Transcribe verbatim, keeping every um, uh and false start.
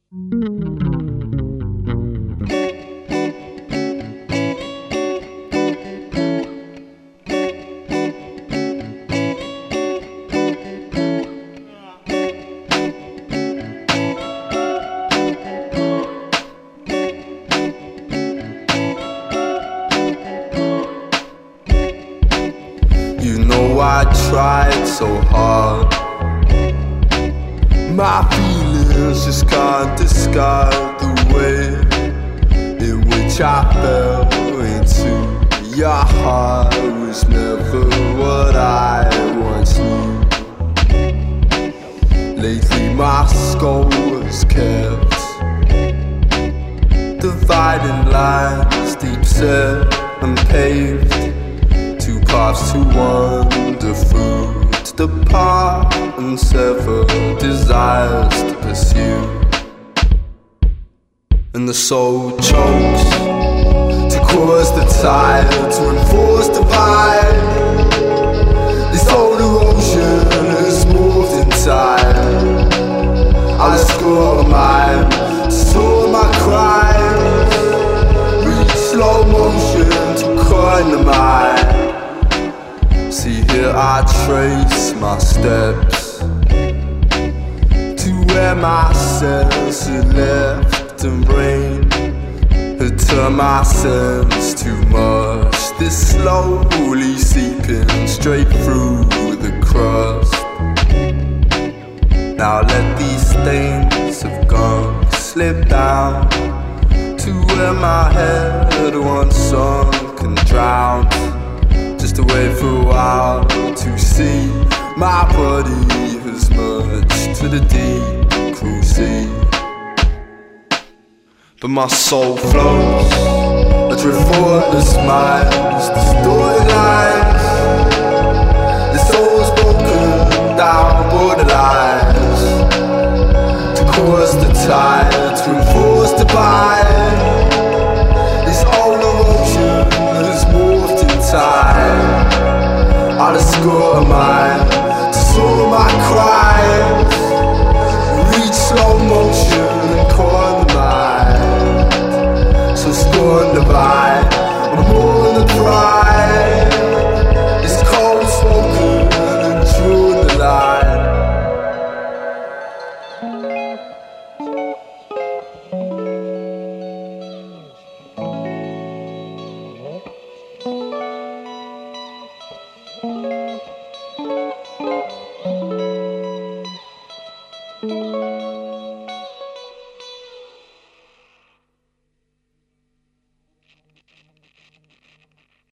You know I tried so hard. My feelings just can't describe the way in which I fell into your heart. Was never what I once knew. Lately my skull was kept dividing lines, deep set and paved. Two paths to wander through, to depart and sever desires to pursue. And the soul chokes to cause the tide to enforce the vibe. This old erosion is moved inside. I score mine, store my cries. Reach slow motion to coin the mind. See here I trace my steps to where my sense had left and brain had turned my sense too much. This slowly seeping straight through the crust. Now let these stains of gunk slip down to where my head once sunk and drowned. Just to wait for a while to see my body has merged to the deep cruel sea. But my soul floats, a effortless minds, distorted lines. The soul's broken down borderlines to cause the tide to enforce the bind.